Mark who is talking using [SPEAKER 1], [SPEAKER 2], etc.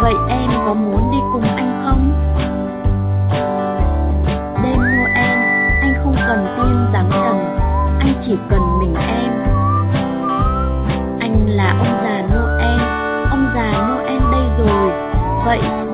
[SPEAKER 1] Vậy em có muốn đi cùng anh không? Đêm Noel, anh không cần tiên dáng trần, anh chỉ cần mình em. Anh là ông già Noel đây rồi. Vậy